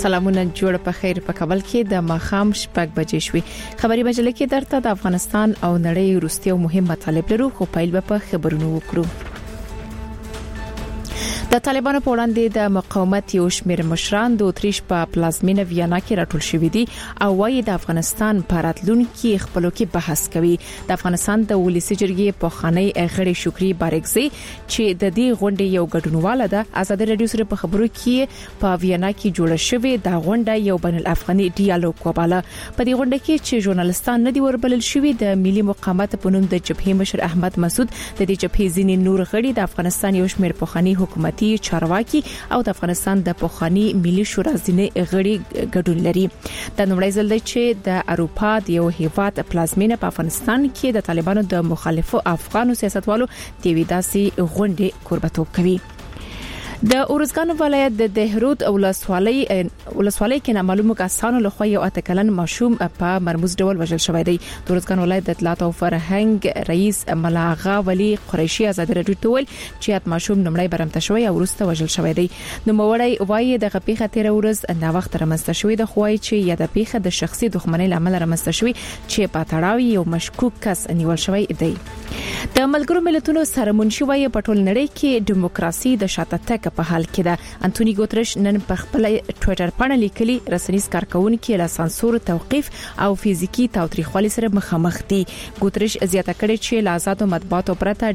سلامونه جوړ په خیر په کابل کې د ماخام شپږ بجې شوي. خبري مجله کې درته د افغانستان او نړۍ وروستي او مهم مطالب لرو، خو پیل په خبرونو وکړو. د طالبانو په وړاندې د مقاومت یو شمېر مشران د اتریش په پلازمینه ویانا کې راټول شوي دي او وايي د افغانستان په راتلونکي خپلو کې بحث کوي. د افغانستان د ولسی جرګې په خاني غړي شکري بارګزي چې د دې غونډې یو ګډونواله ده، آزاد رادیو سره په خبرو کې په ویانا کې جوړه شوې د غونډه یو بین الافغاني ډیالوګ وباله. په دې غونډه کې چې ژورنالستان نه دی وربلل شوی، د ملي مقاومت په نوم د جبهې مشر احمد مسعود د دې جبهې ځینې نور غړي د افغانستان یو شمېر په خاني حکومت چارواکي او د افغانستان د پوخانی ملي شورا ځینې غړي ګډون لري. د نړۍ ځل دی چې د اروپا د یو هیواد پلازمینه په افغانستان کې د طالبانو د مخالفو افغانو سیاستوالو د ویداسي غونډې کوربتوب کوي. د اورزګان ولایت د دهرود ولسوالۍ کې نامعلومو کسانو لخوا یو اتکلن ماشوم په مرموز ډول وژل شوی دی. د اورزګان ولایت د اطلاعات او فرهنګ رئیس ملاغه ولی قریشي آزاد رادیو ته ویل چې ات ماشوم نمړی برمته شوی او ورسته وژل شوی دی. نو موړی وایي د غپیخه تیر ورځ نه وخت رمسته شوی د خوای چې یا د پیخه د شخصي دښمنۍ لامل رمسته شوی چې په تړاو یو مشکوک کس نیول شوی دی. د ملګرو ملتونو سرمنشي وایي په ټول نړۍ کې دیموکراسي د شاته تګ په حال کې ده. انټونی ګوترش نن په خپل ټوئیټر باندې لیکلي رسنیز کارکونکو له سانسور، توقيف او فزیکی تاوتریخوالي سره مخامخ دي. ګوترش زیاته کړې چې له آزادو مطبوعاتو پرته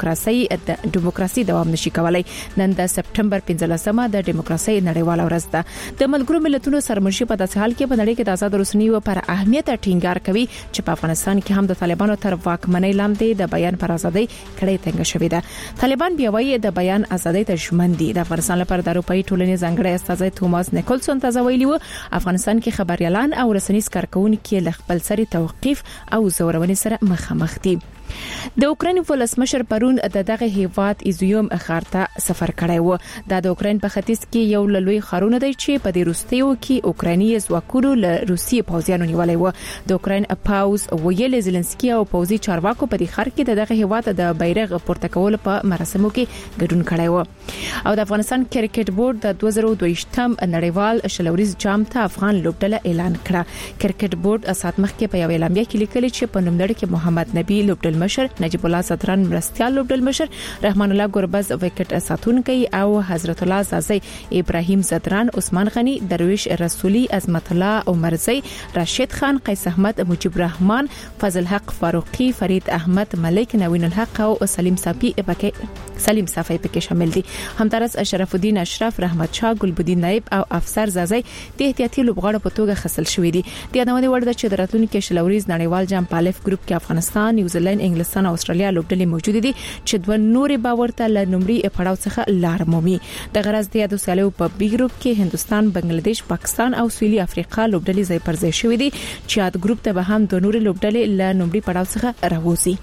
دیموکراسي دوام نشي کولای. نن د سپټمبر 15مه د دیموکراسي نړیواله ورځ ده. د ملګرو ملتونو سرمنشي په داسې حال کې په نړۍ کې د آزاد رسنیو پر اهمیت ټینګار کوي چې په افغانستان کې هم د طالبانو تر واکمنۍ لاندې د بیان پر ازادۍ کړې تنګ شوې ده. طالبان بیا وایي د بیان ازادۍ ته ژمن دي. د افغانستان لپاره د اروپאי ټولنې ځانګړی استازی توماس نیکلسون ته ویلي و افغانستان کې خبريالان او رسنیز کارکونکو له خپل سری توقيف او زورونې سره مخامخ دي. د اوکرين ولسمشر پرون دغه هیواد ایزیوم خارته سفر کړی و. د اوکرين په ختیځ کې یو لوی خارونه دی چې په دې روستیو کې اوکراني ځواکونو له روسي پوځیانو نیولې و. د اوکرين پاوز ویل زيلنسکي او پوځي چارواکو په دې خار کې دغه هیواد د بیرغ پورته کول په مراسمو کې ګډون کړی و. او د افغانستان کرکټ بورډ د 2022م نړیوال شلوريز جام ته افغان لوبډله اعلان کړه. کرکټ بورډ اسات مخکې په یو اعلامیه کې لیکلي چې په نوملړ کې محمد نبی لوبډل مشر، نجیب الله زدران مرستيال لوبډل مشر، رحمان الله ګوربز وکټ ساتونکي او حضرت الله زازي، ابراهيم زدران، عثمان غني، درویش رسولي، عظمت الله عمرزي، راشد خان، قیس احمد، مجيب رحمان، فضل حق فاروقي، فرید احمد ملک، نوین الحق او سلیم صافي پکې شامل دي. همدارس شرف الدین اشرف، رحمت شاه، ګلبدین نائب او افسر زازي د احتیاطي لوبغاړو په توګه خصل شوې دي. د یادونه وړ ده چې د راتلونکي شلوريز نړیوال جام په الف ګروپ کې افغانستان، نیوزیلند، انګلستان او استرالیا لوبډلې موجود دي چې دوه نورې باورته ل نمرې پړاو څخه لار مومي. د غرض د یادو سیالیو په بي ګروپ کې هندستان، بنگلاديش، پاکستان او سویلي افریقا لوبډلې ځای پر ځای شوې دي چې یاد ګروپ ته به هم دوه نورې لوبډلې ل نمرې پړاو څخه راوځي.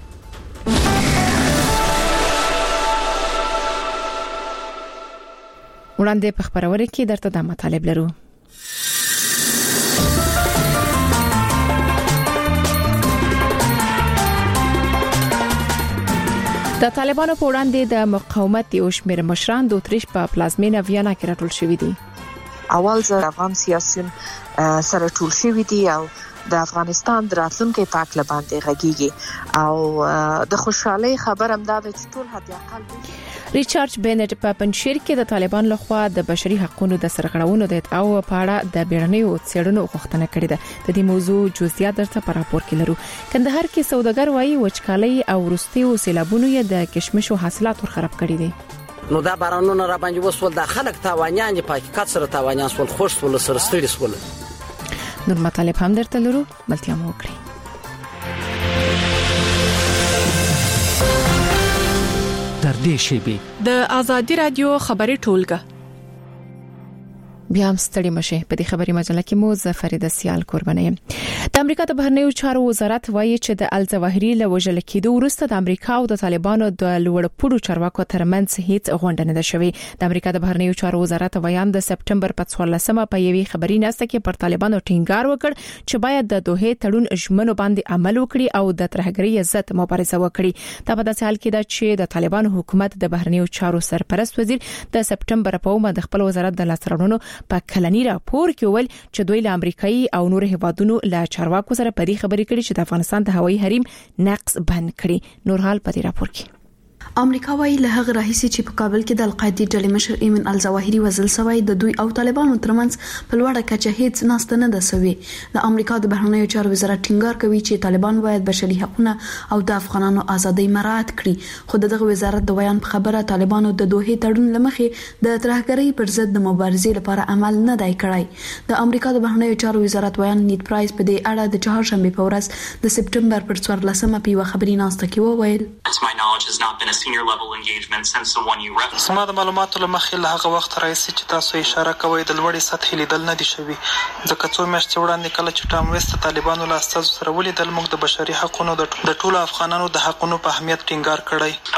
وړاندې په خبرونه کې درته د مطالب لرو. د طالبانو په وړاندې د مقاومت یو شمېر مشران د اتریش په پلازمینه ویانا کې راټول شوي دي. اول ځل افغان سیاسيون سره ټول شوي دي او د افغانستان راتلونکي په اړه باندې غږیږي او د خوشحالي خبر هم دا چې ټول حد اقل ریچارډ بینټ په پنځیر کې د طالبان لخوا د بشري حقوقو د سرغړونو د ادعاو په اړه د بیړنیو څېړنو غوښتنه کړې ده. د دې موضوع جزئیات درته په راپور کې لرو. کندهار کې سوداګر وایي وچکالي او وروستي سیلابونو یې د کشمشو حاصلات خراب کړي دي. نو دا بارانونه را باندې وسول د خلک تاوانيان په حقیقت سره تاوانيان سول، خوش ول سره ستړي سول. نور مطالب هم درته لرو، ملتیا مو وکړئ. در دې شیبه د آزادی رادیو خبري ټولګه بیا هم ستړي مشه. په دې خبري مجله کې مو زفریده سیال قرباني. د امریکا د بهرنیو چارو وزارت وایي چې د الظواهري له وژل کېدو وروسته د امریکا او د طالبانو د لوړپوړو چارواکو ترمنځ هیڅ غونډه نه ده شوې. د امریکا د بهرنیو چارو وزارت وایي د سپټمبر په 14مه په یوې خبري ناسته کې پر طالبانو ټینګار وکړ چې باید د دوه تړون ژمنو باندې عمل وکړي او د ترهګرۍ ضد مبارزه وکړي. دا په داسې حال کې ده چې د طالبانو حکومت د بهرنیو چارو سرپرست وزیر د سپټمبر په اومه د خپل وزارت د لاسرونو په کلنی راپور کې ویل چې دوی له امریکایي او نور هیوادونو له چارواکو سره په دې خبرې کړي چې د افغانستان د هوایي حریم نقض بند کړي. نور حال په دې راپور کې امریکا وايي له هغه راهیسي چې په کابل کې د القاعده ډلې مشر ایمن الظواهري وزل سوی د دوی او طالبانو ترمنځ په لوړه کچه هیڅ ناسته نه ده سوی. د امریکا د بهرنیو چارو وزارت ټینګار کوي چې طالبان باید بشري حقوقونه او د افغانانو ازادي مراعات کړي. خو دغه وزارت د بیان په خبره طالبانو د دوه تړون لمخې د ترهګرۍ پر ضد د مبارزې لپاره عمل نه دی کړی. د امریکا د بهرنیو چارو وزارت بیان نیت پرایس په دې اړه د چهارشنبه په ورځ د سپټمبر پر 14مه په خبري ناسته کې وویل سما د معلوماتو لمخې له هغه وخت راځي چې تاسو اشاره کوئ د لوړې سطحې لیدل نه دي شوي. ځکه څو میاشتې وړاندې کله چې ټام ویسټ طالبانو له استازو سره ولیدل موږ د بشري حقوقو د ټولو افغانانو د حقوقو په اهمیت ټینګار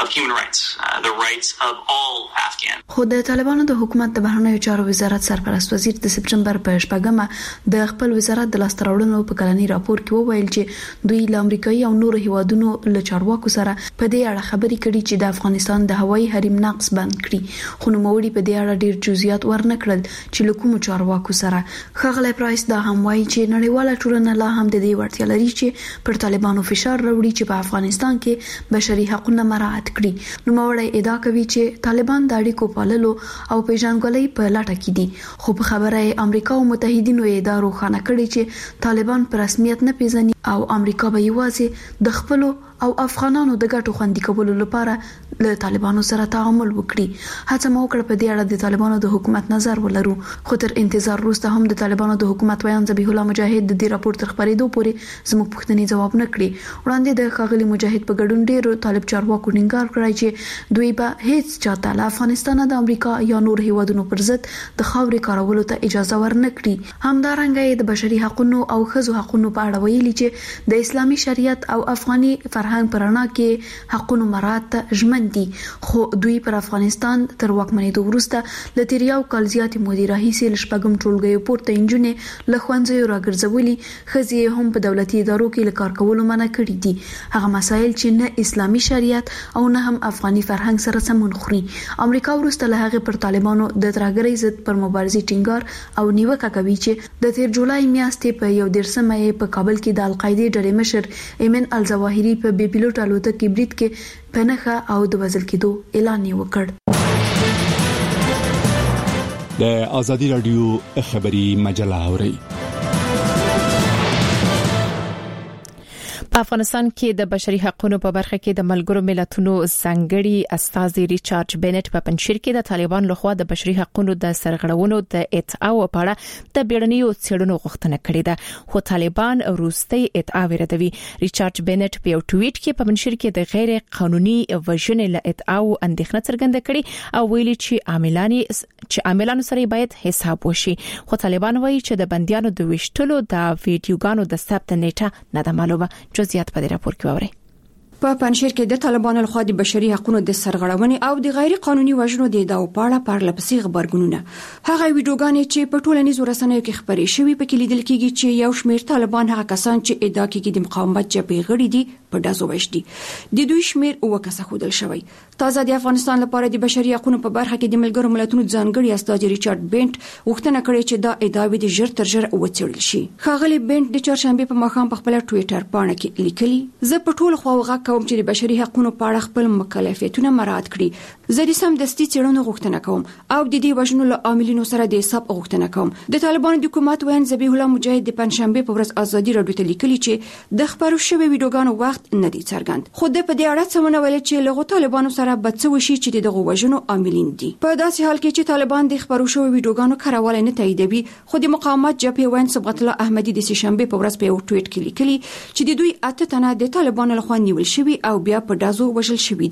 کړی. خو د طالبانو د حکومت د بهرنیو چارو وزارت سرپرست وزیر د سپټمبر په 8مه د خپل وزارت د لاستراوړنو په کلنی راپور کې وویل چې دوی له امریکایي او نور هیوادونو له چارواکو سره په دې اړه خبرې کړي چې د افغانستان د هوایي حریم نقض بند کړي. خو نوموړي په دې اړه ډیر جزئیات ورنکړل چې له کوم چارواکو سره. ښاغلی پرایس دا هم وایي چې نړیواله ټولنه لا هم د دې وړتیا لري چې پر طالبانو فشار راوړي چې په افغانستان کې بشري حقوقونه مراعات کړي. نوموړی ادعا کوي چې طالبان د اړیکو پاللو او پیژنګلۍ په لټه کې دي. خو په خبره امریکا او متحدینو ادارو خانه کړي چې طالبان په رسمیت نه پیژني او امریکا به یوازې د خپل او افغانانو د ګټو خوندي کولو لپاره له طالبانو سره تعامل وکړي. هڅه مو وکړه په دې اړه د طالبانو د حکومت نظر ولرو. خو تر انتظار وروسته هم د طالبانو د حکومت بیان ذبیح الله مجاهد د دې راپور تر خبرېدو پورې زموږ پوښتنې جواب نه کړي. وړاندې د ښاغلي مجاهد په ګډون ډېر طالب چارواکو ټینګار کړی چې دوی به هیڅ چاته له افغانستان د امریکا یا نور هیوادونو پر ضد د خاورې کارولو ته اجازه ورنکړي. همدارنګه د بشري حقوقو او ښځو حقوقو په اړه ویلي چې د اسلامي شریعت او افغاني فرهنګ پر رڼا کې حقوقو مراعات ژمن دي. خو دوی پر افغانستان تر واکمنېدو وروسته ل تیریاو کال زیاتې مودې راهیسې له شپږم ټولګیو پورته نجونې له ښوونځیو راګرځولي. ښځې هم په دولتي ادارو کې له کار کولو منع کړي دي. هغه مسایل چې نه اسلامي شریعت او نه هم افغاني فرهنګ سره سمون خوري. امریکا وروسته له هغه پر طالبانو د ترهګرۍ ضد پر مبارزې ټینګار او نیوکه کوي چې د تیر جولای میاشتې په 11مه په کابل کې د القاعده ډلې مشر ایمن الظواهري په بي پیلوټ الوتکې برید کې پنهخه او د وژل کېدو اعلان وکړ. د ازادي رادیو خبري مجله اوري. په افغانستان کې د بشري حقوقو په برخه کې د ملګرو ملتونو ځانګړي استازي ریچارډ بینټ په پنځیر کې د طالبان لخوا د بشري حقوقو د سرغړونو د ادعاو په اړه د بیړنیو څېړنو غوښتنه کړې ده. خو طالبان وروستي ادعاوې ردوي. ریچارډ بینټ په یو ټویټ کې په پنځیر کې د غیر قانوني وژنې له ادعاو اندېښنه څرګنده کړې او ویلي چې عاملانو سره باید حساب وشي. خو طالبان وایي چې د بنديانو د وشتلو د ویډیوګانو د ثبت نیټه نه ده معلومه. زیات په دې راپور کې ووري. په پنځیر کې د طالبانو لخوا د بشري حقوقو د سرغړونې او د غیر قانوني وژنو د ادعاو په اړه پرلپسې خبرګونونه هغه ویډیوګانې چې په ټولنیزو رسنیو کې خبرې شوې پکې لیدل کېږي چې یو شمېر طالبان هغه کسان چې ادعا کوي د مقاومت جبهې غړي دي په دازو وشتي. د دوی شمېر او کسه خودل شوی. تازه د افغانستان لپاره د بشري حقوقو په برخه کې د ملګرو ملتونو ځانګړي استاد ریچارډ بینټ غوښتنه کړې چې دا ادعاوې د ژر تر ژره وڅېړل شي. ښاغلي بینټ د چهارشنبه په ماښام په خپل ټوئیټر پاڼه کې لیکلي: زه په ټول خواوغه کوم چې د بشري حقوقو په اړه خپل مکلفیتونه مراعات کړي. زه د سمدستي څېړنو غوښتنه کوم او د دې وژنو له عاملینو سره د حساب غوښتنه کوم. د طالبانو د حکومت وین ذبیح الله مجاهد د پنځشنبه په ورځ ازادي راډیو ته لیکلي چې د خبرو شوی ویډیوګانو وخت نه دی څرګند. خو د په دې اړه څه ویل چې له طالبانو سره به څه وشي چې دغه وژنو عاملین دي. په داسې حال کې چې طالبان د خبرو شوی ویډیوګانو کارول نه تاییدوي، خو د مقاومت جبهې وین صبغت الله احمدي د سهشنبه په ورځ په یو ټویټ کې لیکلي چې د دوی 8 تنه د طالبانو لخوا نیول شوی او بیا په دازو وژل شوی دي.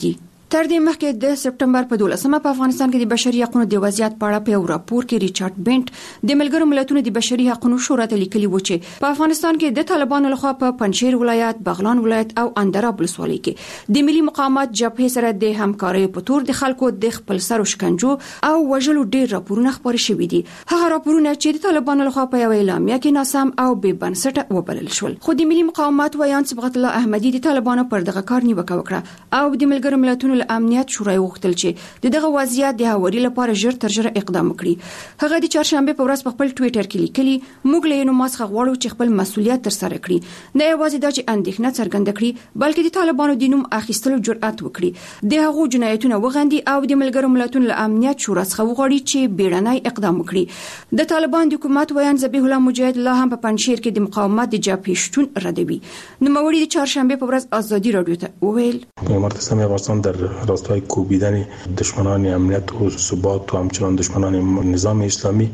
تر دې مخکې د سپټمبر په 12مه په افغانستان کې د بشري حقوقو د وضعیت په اړه په راپور کې ریچارډ بنټ د ملګرو ملتونو د بشري حقوقو شورا ته لیکلي و چې په افغانستان کې د طالبانو لخوا په پنجشیر ولایت، بغلان ولایت او اندراب ولسوالۍ کې د ملي مقاومت جبهې سره د همکارۍ په تور د خلکو د خپل سر شکنجو او وژلو ډېر راپورونه خبر شوي دي. هغه راپورونه چې د طالبانو لخوا په یو اعلامیه کې ناسم او بې بنسټه وبلل شول. خو د ملي مقاومت ویان صبغت الله احمدي د طالبانو پر دغه کار نیوکه وکړه او د ملګرو ملتونو امنیت شورا وغوښتل چې دغه وضعیت د هواري لپاره ژر تر ژره اقدام وکړي. هغه د چهارشنبه په ورځ په خپل ټوئیټر کې لیکلي، موږ له نو ماسخه غواړو چې خپل مسؤلیت تر سره کړي، نه یوازې دا چې اندېښنه څرګنده کړي بلکې د طالبانو د نوم اخیستلو جرأت وکړي، د هغو جنایتونه وغندي او د ملګرو ملتونو امنیت شورا څخه وغواړي چې بیړنی اقدام وکړي. د طالبان د حکومت ویان ذبیح الله مجاهد الله هم په پنجشیر کې د مقاومت د جبهې شتون ردوي. نوموړي د چهارشنبه په ورځ ازادي رادیو ته وویل مرتسم افغانستان در راستای کوبیدن دشمنان امنیت و ثبات و همچنان دشمنان نظام اسلامی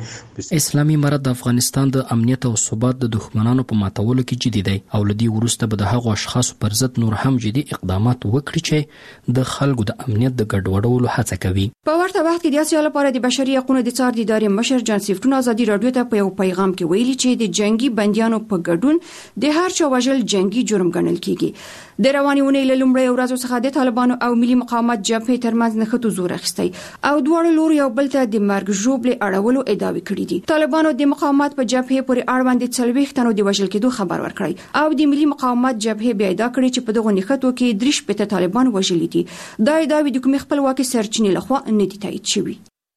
امارت د افغانستان د امنیت او ثبات د دښمنانو په ماتولو کې جدي دی او لدی ورسته به د هغو اشخاصو پر ضد نور هم جدي اقدامات وکړي چې د خلکو د امنیت د ګډوډولو هڅه کوي. په ورته وخت کې د اسیا لپاره د بشري حقوقو د څار د ادارې مشر جان سیفټون ازادي رادیو ته په یو پیغام کې ویلي چې د جنگي بنديانو په ګډون د هر چا وژل جنگي جرم ګڼل کیږي. د رواني ونې له لومړۍ ورځو څخه د طالبانو او ملي مقاومت جبهې ترمنځ نښتو زور اخیستی او دواړو لوري یو بل ته د مرګ ژوبلې اړولو ادعاوې کړې دي. طالبانو د مقاومت په جبهې پورې اړوند 40 تنو د وژل کېدو خبر ورکړی او د ملي مقاومت جبهې بیا ادعا کړې چې په دغه نښتو کې 3 طالبان وژل دي. دا ادعاوې د کومې خپلواکي سرچینې لخوا نه دي تایید شوي.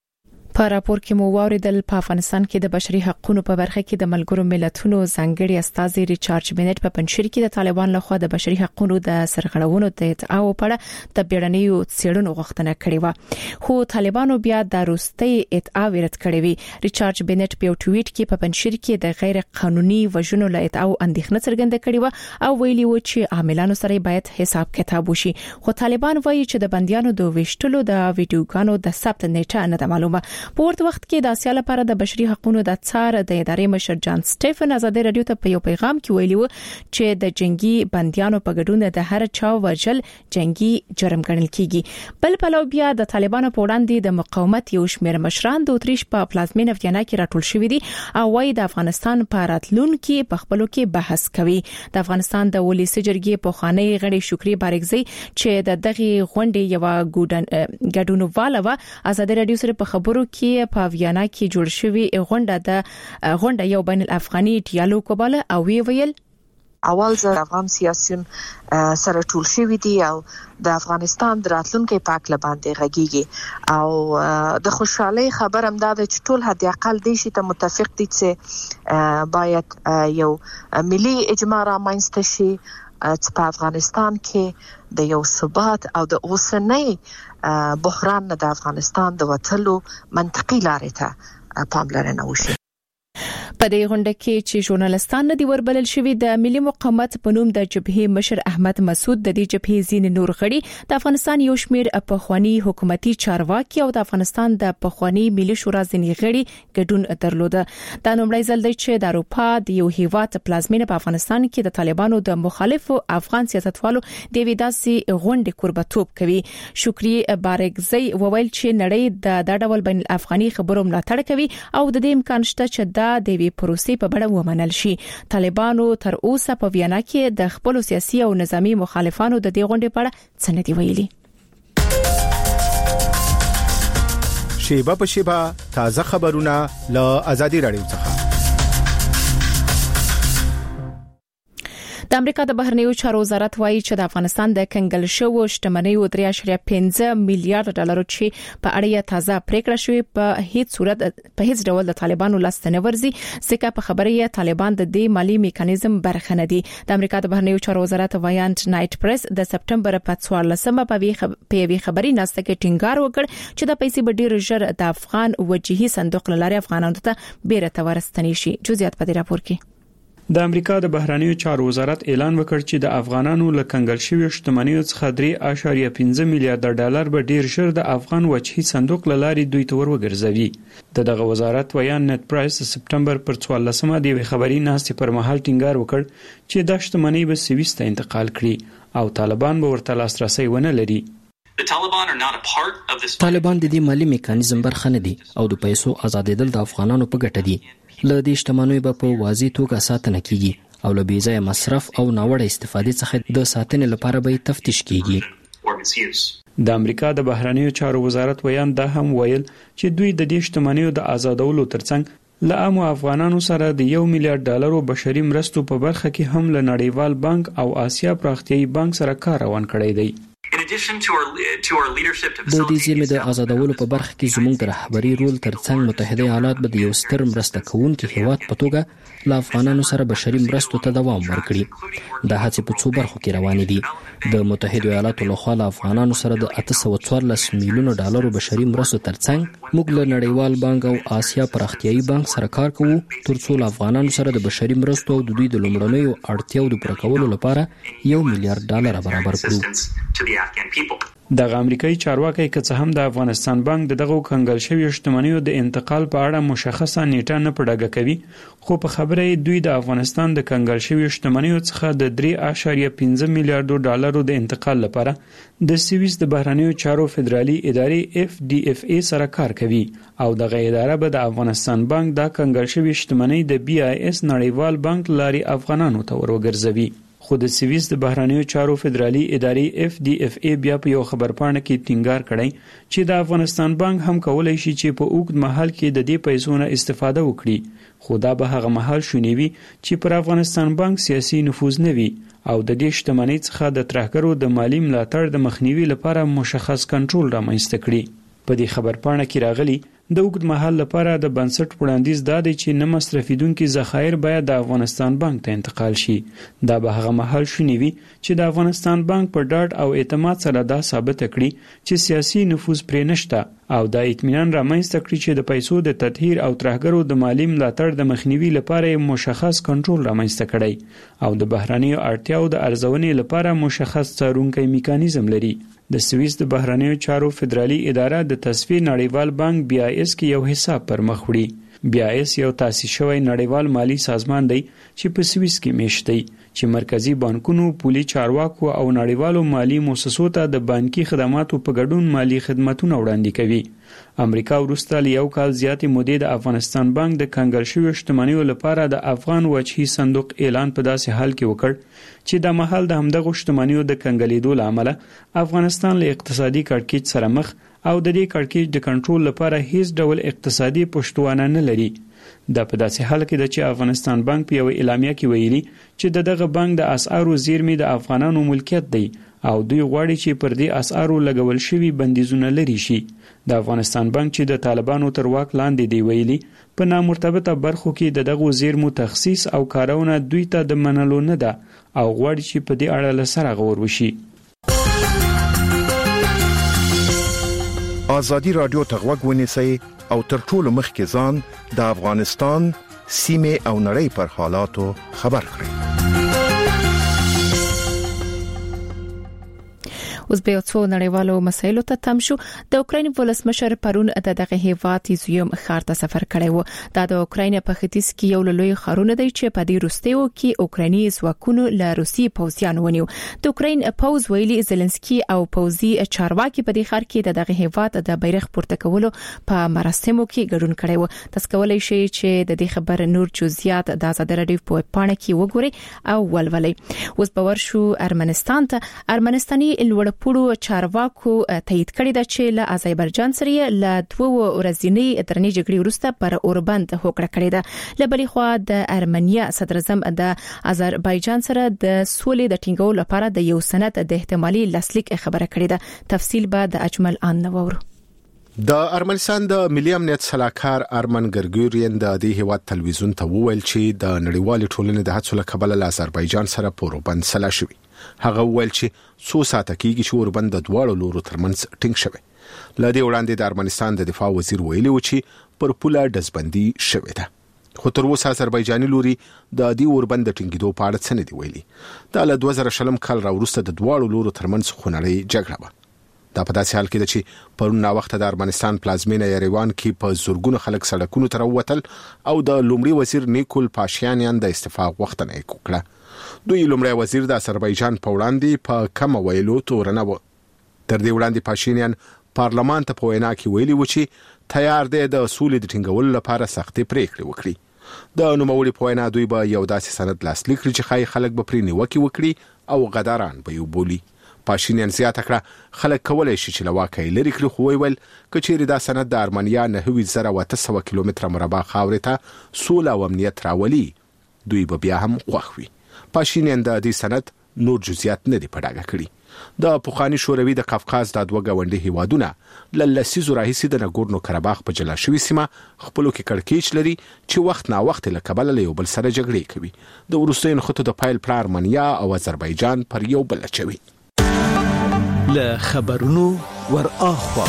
په راپور کې مو واوریدل په افغانستان کې د بشري حقوقو په برخه کې د ملګرو ملتونو ځانګړي استازي ریچارډ بنټ په پنجشیر کې د طالبان لخوا د بشري حقوقو د سرغړونو د ادعاو په اړه د بیړنیو څېړنو غوښتنه کړې و، خو طالبانو بیا د روستي ادعا رد کړې وی. ریچارډ بنټ په ټویټ کې په پنجشیر کې د غیر قانوني وژنو له ادعاو اندېښنه څرګنده کړې و او ویلي و چې عاملانو سره باید حساب کتاب وشي. خو طالبان وایي چې د بنديانو د ویشتلو د ویډیوګانو د ثبت نیټه نه ده معلومه. په ورته وخت کې د اسیا لپاره د بشري حقوقو د څار د ادارې مشر جان سټيفن ازادي رادیو ته په یو پیغام کې ویلي و چې د جنگي بنديانو په ګډون د هر چا وژل جنگي جرم ګڼل کیږي. بل پلو بیا د طالبانو په وړاندې د مقاومت یو شمېر مشران د اتریش په پلازمینه ویانا کې راټول شوي دي او وايي د افغانستان په راتلونکو په خپلو کې بحث کوي. د افغانستان د ولسی جرګې په خاني غړي شکري بارګزي چې د دغه غونډې یو ګډونواله و ازادي رادیو سره په خبرو کې په ویانا کې جوړ شوی غونډه یو بین الافغاني ډیالوګ کوباله او ویل اول ځل افغان سیاسيون سره ټول شوی دي او د افغانستان د راتلونکو په اړه باندې غږیږي او د خوشحالي خبر هم دا ده چې ټول حد اقل د شي ته متفق دي چې باید یو ملي اجماع رامنځته شي چې په افغانستان کې د یو ثبات او د اوسنۍ بحران د افغانستان د وټلو منطقي لارې ته پاملرنه وشي. په دې غونډه کې چې ژورنالستان نه دی وربلل شوی د ملي مقاومت په نوم د جبهې مشر احمد مسعود د دې جبهې زین نور غړي د افغانستان یو شمیر پخوانی حکومتي چارواکي او د افغانستان د پخوانی ملي شورا ځینې غړي ګډون درلوده. دا نومړی ځل دی چې د اروپا د یو هیواد پلازمینه په افغانستان کې د طالبانو د مخالفو افغان سیاستوالو د ویداسي غونډې قربتوب کوي. شکري بارګزي وویل چې نړۍ د ډول بین الافغاني خبرو ملاتړ کوي او د دې امکان شته چې دا د پروسې په بڼه ومنل شي. طالبانو تر اوسه په ویانا کې د خپل سیاسي او نظامی مخالفانو د دې غونډې په اړه څه نه دی ویلي. شیبه په شیبه تازه خبرونه له آزادي رادیو څخه. د امریکا د بهرنیو چارو وزارت وایي چې د افغانستان د کنګل شوو شتمنیو 3.5 میلیارډ ډالر چې په اړه تازه پریکړه شوې په هیڅ ډول د طالبانو لاس نه ورځي، ځکه په خبره طالبان د دې مالی میکانیزم برخه نه دي. د امریکا د بهرنیو چارو وزارت وایانت نایټ پریس د سپټمبر په 14مه په وی خبري ناسته کې ټینګار وکړ چې د پیسې به ډیر ژر د افغان وجهي صندوق لارې افغانانو ته بیرته ورستنی شي. جزئیات په دې راپور کې. د امریکا د بهرنیو چارو وزارت اعلان وکړ چې د افغانانو له کنګل شویو شتمنیو څخه 3.5 میلیارډ ډالر به ډیر ژر د افغان وجهي صندوق لارې دوی ته ورګرځوي. دغه وزارت ویان نت پرایس سپټمبر پر 14مه د خبري ناستې پر مهال ټینګار وکړ چې د شتمنۍ به سويس ته انتقال کړي او طالبان به ورته لاسرسي ونه لري. طالبان د دې مالی میکانیزم برخه نه دي او د پیسو آزادېدل د افغانانو په ګټه دي. له دې شتمنیو به په واضح توګه ساتنه کیږي او له بې ځایه مصرف او ناوړه استفادې څخه د ساتنې لپاره به تفتیش کیږي. د امریکا د بهرنیو چارو وزارت ویان دا هم ویل چې دوی د دې شتمنیو د آزادولو ترڅنګ له عامو افغانانو سره د $1 میلیارډ بشري مرستو په برخه کې هم له نړیوال بانک او آسیا پراختیایي بانک سره کار روان کړی دی. د دې زمې د آزادولو په برخه کې زموږ د رهبري رول ترڅنګ متحده ایالات به د یو ستر مرسته کوونکي هیواد په توګه له افغانانو سره بشري مرستو ته دوام ورکړي. دا هڅې په څو برخو کې روانې دي. د متحده ایالاتو لخوا له افغانانو سره د $814 میلیون بشري مرستو ترڅنګ موږ له نړیوال بانک او آسیا پراختیایي بانک سره کار کوو ترڅو له افغانانو سره د بشري مرستو او د دوی د لومړنیو اړتیاو د پوره کولو لپاره $1 میلیارډ برابر کړو. د امریکایي چارواکي که څه هم د افغانستان بانک دغه کنګل شوی شتمنیو د انتقال په اړه مشخصه نیټه نه پړګه کوي، خو په خبره دوی د افغانستان د کنګل شوی شتمنیو څخه د $3.5 میلیارډ د انتقال لپاره د سویس د بهرنیو چارو فدرالي ادارې FDFA سره کار کوي او دغه اداره به د افغانستان بانک د کنګل شوی شتمنۍ د BIS نړیوال بانک لاري افغانانو ته ورګرځوي. خو د سویس د بهرنیو چارو فدرالي ادارې FDFA بیا په یو خبرپاڼه کې ټینګار کړی چې د افغانستان بانک هم کولای شي چې په اوږد مهال کې د دې پیسو نه استفاده وکړي، خو دا به هغه مهال شونی وي چې پر افغانستان بانک سیاسي نفوذ نه وي او د دې شتمنۍ څخه د ترهګرو د مالی ملاتړ د مخنیوي لپاره مشخص کنټرول رامنځته کړي. په دې خبرپاڼه کې راغلي د اوږد مهال لپاره د بنسټ وړاندیز دا دی چې نه مصرفیدونکي ذخایر باید د افغانستان بانک ته انتقال شي. دا به هغه مهال شونی وي چې د افغانستان بانک په ډاډ او اعتماد سره دا ثابت کړي چې سیاسي نفوذ پرې نشته او دا اطمینان رامنځته کړي چې د پیسو د تطهیر او ترهګرو د مالی ملاتړ د مخنیوي لپاره مشخص کنټرول رامنځته کړي او د بهرنیو اړتیاو د ارزونې لپاره مشخص څارونکي میکانیزم لري. د سویس د بهرنیو چارو فدرالي اداره د تصفیه نړیوال بانک BIS کې یو حساب پر مخ وړي. BIS یو تاسیس شوی نړیوال مالی سازمان دی چې په سویس کې میشت دی چې مرکزی بانکونو، پولي چارواکو او نړیوالو مالی مؤسسو ته د بانکي خدماتو په ګډون مالی خدماتونه وړاندې کوي. امریکا وروسته له یو کال زیاتې مودې د افغانستان بانک د کنګل شویو شتمنیو لپاره د افغان وجهي صندوق اعلان په داسې حال کې وکړ چې د مهال د همدغه شتمنیو د کنګلېدو له امله افغانستان له اقتصادي کړکېچ سره مخ او د دې کړکېچ د کنټرول لپاره هیڅ ډول اقتصادي پشتوانه نه لري. دا په داسې حال کې ده چې افغانستان بانک په یو اعلامیه کې ویلي چې دغه بانک د اسعارو زیرمې د افغانانو ملکیت دی او دوی غواړي چې پر دې اسعارو لګول شوي بندیزونه لري شي. د افغانستان بانک چې د طالبانو تر واک لاندې دی ویلي په نامرتبطه برخو کې دغه زیرمو تخصیص او کارونه دوی ته د منلو نه ده او غواړي چې په دې اړه له سره غور وشي. ازادي رادیو ته غوږ ونیسئ او تر ټولو مخکې ځان د افغانستان سیمه او نړۍ پر حالاتو خبر کړئ. اوس به څو نړیوالو مسایلو ته تم شو. د اوکراین ولسمشر پرون دغه هیواد یزوم ښار ته سفر کړی و. دا د اوکراین په ختیځ کې یو لوی ښارونه دی چې په دې وروستیو کې اوکرایني ځواکونو له روسي پوځیانو ونیو. د اوکراین پوځ ویلي زيلنسکي او پوځي چارواکي په دې ښار کې دغه هیواد د بیرغ پورته کولو په مراسمو کې ګډون کړی و. تاسو کولای شئ چې د دې خبر نور جزئیات د آزادي رادیو په پاڼه کې وګورئ او ولولئ. اوس به ورشو ارمنستان ته. ارمنستاني پړو چارواکو تایید کړی دا چې له آذربایجان سره له 2 ورځنی درنې جګړې وروسته پر اوربند هوکړه کړې ده. لبلې خو د ارمنیا صدر اعظم د آذربایجان سره د سولې د ټینګولو لپاره د یو سند د احتمالي لاسلیک خبره کړې ده. تفصیل به د اجمل ان نوورو. د ارمنستان د ملي امنیت صلاحکار ارمن ګرګورین د دې هیواد تلویزیون ته وویل چې د نړیوال ټولنې د هڅو له کبله له آذربایجان سره پوروبند سلا شوی. هغه ویل چې څو ساعته کېږي چې اوربند د دواړو لورو ترمنځ ټینګ شوی. لدې وړاندې د ارمنستان د دفاع وزیر ویلي و چې پر پوله دزبندي شوې ده. خو تر اوسه آذربایجاني لوري د دې اوربند د ټینګېدو په اړه څه نه دی ویلي. دا له 2000 کال راوروسته د دواړو لورو ترمنځ خونړۍ جګړه وه. دا په داسې حال کې ده چې پرون نا وخت د ارمنستان پلازمینه یریوان کې په زورګونو خلک سړکونو ته راووتل او د لومړي وزیر نیکول پاشیانیان د استعفا غوښتنه وکړه. دوی لومړی وزیر د آذربایجان په وړاندې په کم ویلو تورنه و. تر دې وړاندې پاشینیان پارلمان ته په وینا کې ویلي و چې تیار دی د سولې د ټینګولو لپاره سختې پریکړې وکړي. د نوموړي په وینا دوی به یو داسې سند لاسلیک کړي چې ښایي خلک به پرې نیوکې وکړي او غداران به یې وبولي. پاشینیان زیاته کړه خلک کولی شي چې له واکه یې لرې کړي، خو ویل که چیرې دا سند د ارمنیا 9,800 کیلومتره مربع خاورې ته سوله او امنیت راولي، دوی به بیا هم خوښ وي. پاشینیان د دې سند نور جزئیات نه دي په ډاګه کړي. د پخوانی شوروي د قفقاز د دوه ګاونډي هیوادونه له لسیزو راهیسې د ناګورنو کاراباخ په جلا شوي سیمه خپلو کې کړکېچ لري چې وخت نا وخت له کبله له یو بل سره جګړې کوي. د وروستیو نښتو د پایل پر ارمنیا او آذربایجان پر یو بل اچوي. له خبرونو ور اخوا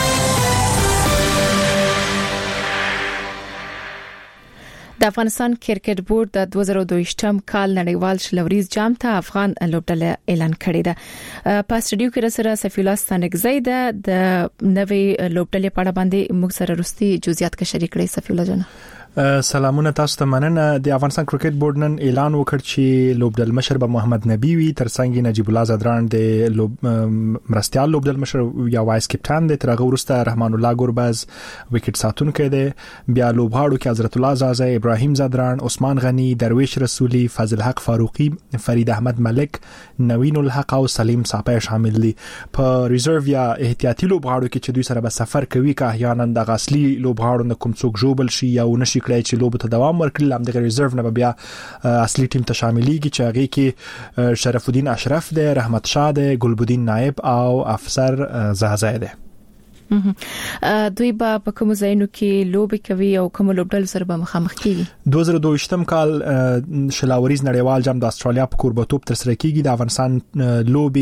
د افغانستان کرکټ بورډ د 2022م کال نړیوال شلوریز جام ته افغان لوبډله اعلان کړی ده. په سټډیو کې سره سفی الله ستانګزی د نوې لوبډلې په اړه باندې موږ سره رستي جزئیات کې شریک کړي. سفی الله جان سلامونه تاسو ته مننه. د افغانستان کرکټ بورډ نن اعلان وکړ چې لوبډل مشر به محمد نبی وي، ترڅنګ نجیب الله زدران د مرستيال لوبډل مشر یا وایس کپټان دی، ترغه ورسته رحمان الله ګورباز وکټ ساتونکی دی، بیا لوبغاړو کې حضرت الله زازا، ابراهیم زدران، عثمان غنی، درویش رسولی، فضل حق فاروقی، فرید احمد ملک، نوین الحق او سلیم صاحب شامل دي. په ریزرو یا احتیاطي لوبغاړو کې چې دوی سره به سفر کوي که احیانا د اصلي لوبغاړو نه کوم څوک جوړبل شي یا ونشي کړی چې لوب ته دوام ورکړي، لامد ریزرو نه بیا اصلي ټیم ته شاملېږي چې هغه کې شرف الدین اشرف دی، رحمت شاه دی، ګلبدین نائب او افسر زازا دی. دوی په کوم ځایونو کې لوبي کوي او کوم لوبډل سره به مخامخ کیږي؟ 2022م کال شلاوریز نړیوال جام د استرالیا په کوربتوب تر سره کیږي. د افغانستان لوبي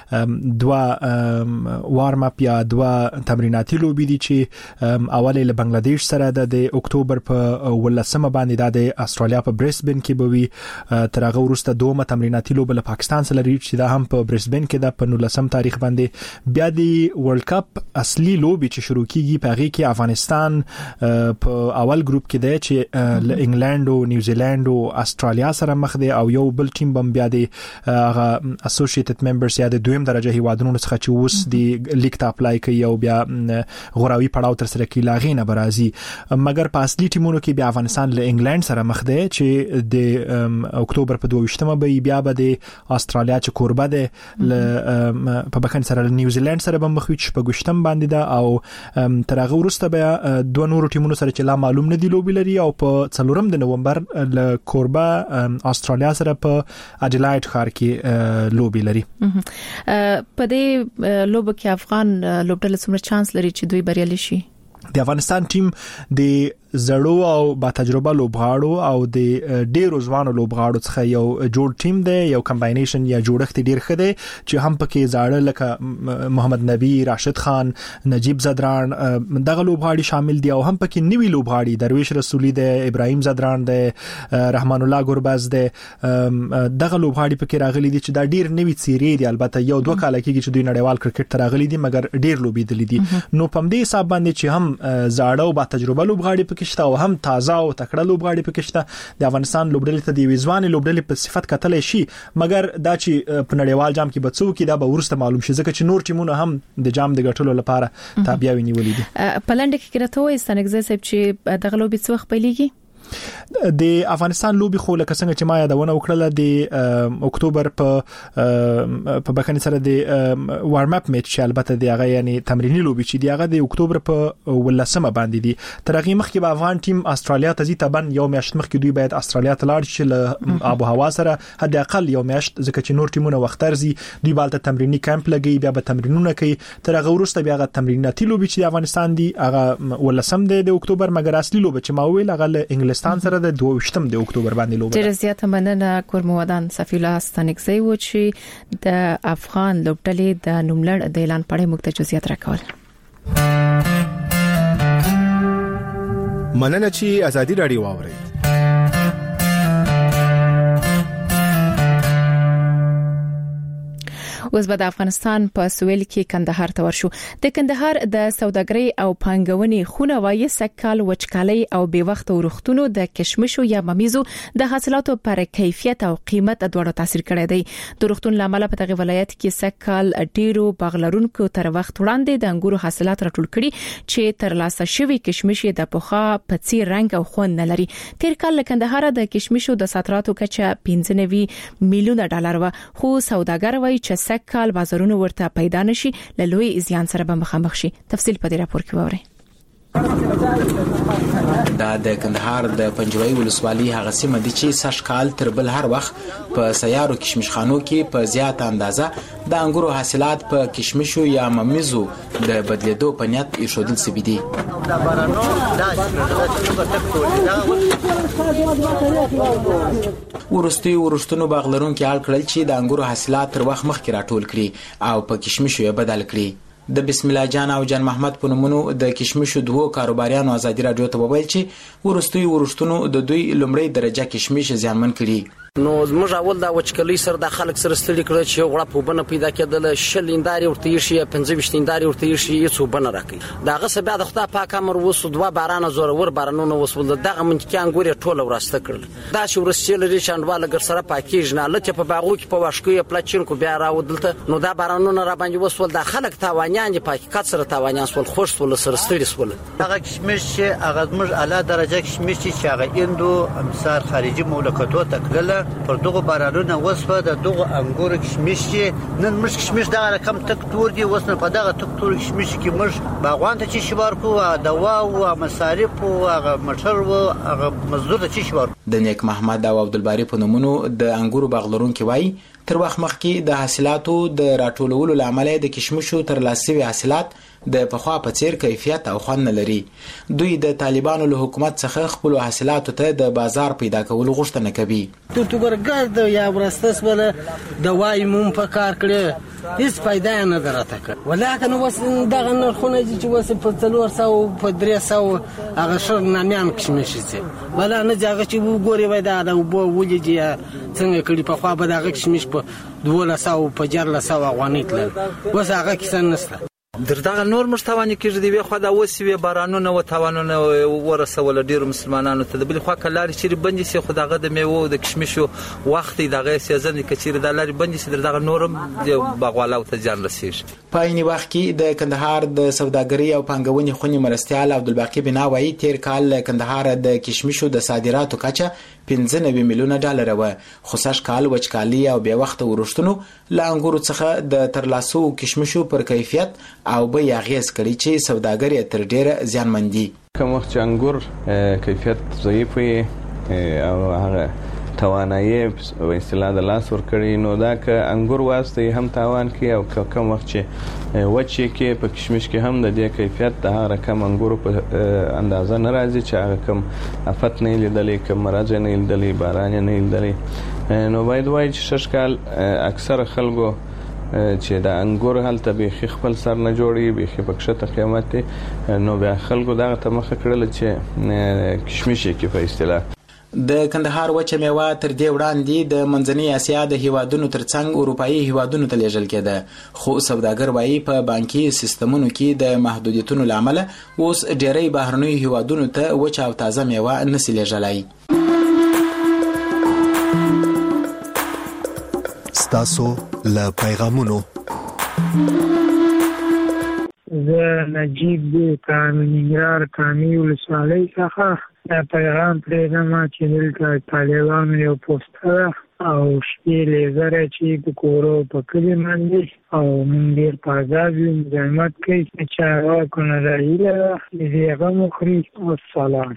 دوا وارم اپ یا دوا تمریناتي لوبي دي چې اوله له بنگلاديش سره د اکتوبر په 18 باندې د استرالیا په برسبن کې بوي، ترغه ورسته دومره تمریناتي لوبه له پاکستان سره لري چې دا هم په برسبن کې د 19 تاریخ باندې. بیا د ورلد کپ اصلي لوبي چې شروع کیږي په هغه کې افغانستان په اول ګروپ کې دی چې له انګلند او نیوزیلند او استرالیا سره مخ دی، او یو بل ټیم بم بیا دی هغه اسوسییټډ ممبرز یا د دویم درجه هیوادونو څخه چې اوس د لیګ ته اپلای کوي او بیا غوراوي پړاو تر سره کوي لاغینه برازي. مګر په اصلي ټیمونو کې بیا افغانستان له انګلند سره مخ دی چې د اکتوبر په 22مه به بیا به د استرالیا چې کوربه دی په بخښن سره نیوزیلند سره به مخ وي چې په ګشتم باندې او ترغه ورسته بیا دوه نورو ټیمونو سره چې لا معلوم نه دي لوبي لري، او په 4 د نومبر ل کوربه استرالیا سره په اډلاید ښار کې لوبي لري. په دې لوب کې افغان لوبډله څومره چانس لري چې دوی بریالي شي؟ د افغانستان ټیم د زړو او با تجربه لوبغاړو او د ډیرو ځوانو لوبغاړو څخه یو جوړ ټیم دی، یو کمباینیشن یا جوړښت ډیر ښه دی چې هم پکې زاړه لکه محمد نبی، راشد خان، نجیب زدران دغه لوبغاړي شامل دي، او هم پکې نوی لوبغاړي درویش رسولی دی، ابراهیم زدران دی، رحمان الله ګورباز دی، دغه لوبغاړي پکې راغلي دي چې دا ډیر نوی څیرې دي. البته یو دوه کال کېږي چې دوی نړیوال کرکټ ته راغلي دي مګر ډیر لوبي دي. نو په دې حساب باندې چې هم زاړه او با تجربه لوبغاړي پکې شته او هم تازه او تکړه لوبغاړي پکې شته، د افغانستان لوبډلې ته د ویزوان لوبډلې په صفت کتل شي، مګر دا چې په نړیوال جام کې بڅو کې دا به ورسته معلوم شي ځکه چې نور ټیمونه هم د جام د ګټلو لپاره تابعیاوي نیولې دي. په لنډ کې راته وایي ستنګزه صاحب چې دغه لوبي څو وخت پیلېږي؟ د افغانستان لوبي خو لکه څنګه چې ما یادونه وکړه د اکتوبر په بخښنې سره د وارم اپ میچ چې البته دی هغه یعنی تمرینی لوبي چې دی هغه د اکتوبر په 18 باندې دی. ترغه مخکې به افغان ټیم استرالیا ته ځي، تبن یو میاشت مخکې دوی باید استرالیا ته لاړ شي له آب او هوا سره حد اقل یو میاشت، ځکه چې نور ټیمونه وخت ارزي دوی بالته تمرینی کمپ لګي، بیا به تمرینونه کوي. ترغه ورسته بیا هغه تمریناتي لوبي چې د افغانستان دی هغه 18 د اکتوبر، مګر اصلي لوبي چې ما ویل هغه له انګلستان سره د 22 د اکتوبر باندې لوبه. ډېر زیاته مننه کورمودان سفی الله ستانګزی و چې د افغان لوبډلې د نوملړ د اعلان په اړه مختصر جزئیات راکول. مننه چې ازادي رادیو واوري. اوس به د افغانستان په سویل کې کندهار ته ورشو. د کندهار د سوداګرۍ او پانګونې خونه وایي سکهال وچکالي او بې وخت ورختونو د کشمشو یا ممیزو د حاصلاتو پر کیفیت او قیمت دواړو تاثیر کړی دی. د ورختون لامل په دغه ولایت کې سکهال ډیرو باغلرونکو تر وخت وړاندې د انګورو حاصلات راټول کړي چې تر لاسه شوی کشمش د پوخا په څیر رنگ او خوند نه لري. تیر کال له کندهار د کشمشو د صادراتو کچه 95 میلیونه ډالر و، خو سوداګر وایي چې سکهال بازارونه ورته پیدا نشي، له لوی زیان سره به مخامخ شي. تفصیل په دې راپور کې وورئ. دا د کندهار د پنجوي ولسوالۍ هغه سیمه دي چې سشکال تر بل هر وخت په سیارو کشمشخانو کې په زیات اندازه د انګورو حاصلات په کشمشو یا ممیزو د بدلیدو په نیت ایښودل شوي دي. ورستي ورشتونو باغلرونکو اړ کړل چې د انګورو حاصلات تر وخت مخکې راټول کړي او په کشمشو یې بدل کړي. د بسم الله جان او جان محمد په نومونو د کشمشو دوه کاروباریانو ازادي رادیو ته وویل چې ورستي ورشتونو د دوی لومړی درجه کشمش زیانمن کړي. نو زموږ اول د وچکلۍ سره د خلک سره ستړي کړ چې غړپ وبنه پیدا کېدل، شل انداري ورته شي 15 انداري ورته شي هیڅ وبنه راکې. داغه سبا د خدای پاک امر وسو دوا باران زورور بارانونه وسول دغه منځکان ګوري ټوله وراسته کړل. دا چې ورسېل لري شاندواله ګر سره پاکیج نه لته په باغو کې په واشکو پلاچین کو بیا راودلته. نو دا بارانونه را باندې وسول د خلک تاوانیان په حقیقت سره تاوانیان سول، خوش ول سره ستړي سول. هغه کشمش چې هغه موږ اعلی درجه کشمش چې هغه اندو امصار خارجي مملکتو تکله پر دغه بارانونه وسوه د دغه انګور کشمش چې نن مش کشمش دا رقم تک تور دی وسنه په دغه تک تور کشمش کې مش باغوان ته چې شوار کو دوا او مصارف او هغه مټر او هغه مزدور ته چې شوار. د نیک محمد او عبدالباری په نومونو د انګورو باغلرونکو وایي تر وخت مخکې د حاصلاتو د راټولولو لامل د کشمشو تر لاسوي حاصلات د پخوا په څیر کیفیت او خوند لري. دوی د طالبانو له حکومت څخه خپل حاصلاتو ته د بازار پیدا کول غوښتنه کوي. تو ګرګرد یا ورستس بل دوايي مون په کار کړي هیڅ فائدہ نه درته ولکه نو وس دغه نرخونه چې وس په 400 په 300 هغه شر نامیان کشمش شي ولا نه ځاګه چې وګوري وای دا وبو ولې څنګه کړي په خوا به دغه کشمش په 1200 په 1400 افغانۍ تل وس هغه کیسه نشته. دغه نور مشتوانی کې د وی خو دا وسوي بارانونه او تاوانونه ورسول ډیر مسلمانانو ته د بل خو کلاري چې بندي سي خو دغه د میوه د کشمشو وخت دغه سیزن کې چې د لاري بندي سي دغه نورم د باغوالو ته ځان رسیږي. په عین وخت کې د کندهار د سوداګرۍ او پانګونې خونی مرستيال عبدالباقی بناوي تیر کال کندهار د کشمشو د صادراتو کچه 95 میلیونه ډالر و، خو سږ کال وچکالي او بې وخت ورښتونو له انګورو څخه د ترلاسو کشمشو پر کیفیت او به اغیز کړي چې سوداګر یې تر ډیره زیانمن دي. کوم وخت چې انګور کیفیت ضعیف وي او هغه توانایي او اصطلاح د لاس ور کړی نو دا ک انګور واسطه هم تاوان کوي او کوم وخت چې وچی کې په کشمش کې هم د دې کیفیت د هغه کم انګور په اندازه ناراضي چې هغه کم افت نه لیدلې کم مرض نه لیدلې باران نه لیدلې. نو باید وایي چې ششکال اکثر خلکو چې د انګور هلته به خپل سر نه جوړي به پکښه قیمت نو به خلکو دغه ته مخ کړل چې کشمش کې په اصطلاح د کندهار وچه میوه تر دې وړاندې د منځنۍ اسیا د هیوادونو ترڅنګ اروپאי هیوادونو ته لیږل کېده، خو سوداګر وایي په بانکي سیستمونو کې د محدودیتونو لامل اوس ډېری بهرنیو هیوادونو ته وچه او تازه میوه نشي لیږلای. ستاسو له پیغامونو زه نجیب کامنګرار کامی ولسوالۍ څخه دا پیغام پرېږدم چې دلته طالبانو یو پوسټر او شپې لیزر چې په کورو په کلي باندې او موږ ډېر په عذاب یو مزاحمت کوي چې چارواکو نه دا هیله ده چې دې غم وخوري. والسلام.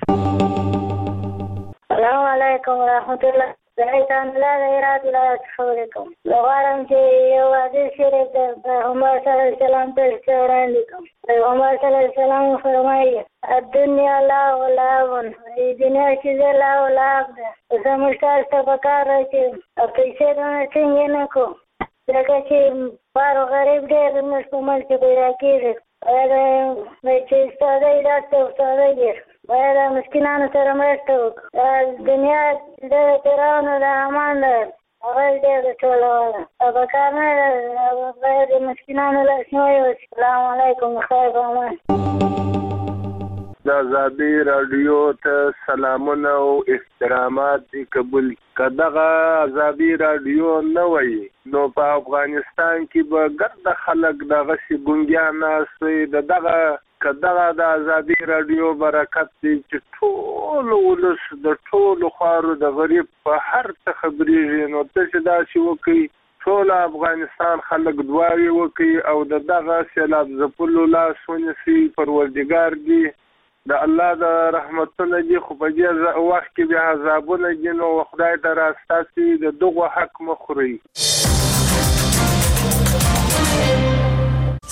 السلام علیکم ورحمت الله. زایتان الله غیرات الله تخوریکم لغارم چې یو حدیث شریف د پیغمبر صلی الله علیه وسلم ته وړاندې کوم. پیغمبر صلی الله علیه وسلم فرمایي الدنیا لا ولعب، دنیا چې لا ولعب ده. زموږ تاسو ته پکار دی چې پیسې دونه څنګه نه کو ځکه چې بار غریب ډېر موږ په منځ کې پیدا کېږي چې استادۍ داسې استادۍ ډېر باید مسکینانو سره مرسته وکړو. دنیا د فرعون د حامان د اول دې ټولواله په کارنه د مسکینانو له شنوي. السلام علیکم خیر امان. د آزادی رادیو ته سلامونه او احترامات قبول. کداغه آزادی رادیو نه وای نو په افغانستان کې به ګرد خلک دغه سی ګونګیان ناسوي. کداغه د آزادی رادیو برکت دی چې ټول ولس د ټول خارو د غریب په هر څه خبرېږي. نو ته دا چې وکي ټول افغانستان خلک دعاوي وکي او دغه سیلاب زپلو لاس ونیسي. پروردګار دی د الله د رحمتونو دی خو په دې وخت کې به عذابونه دي. نو خدای ته راستاسي د دغه حق مخوري.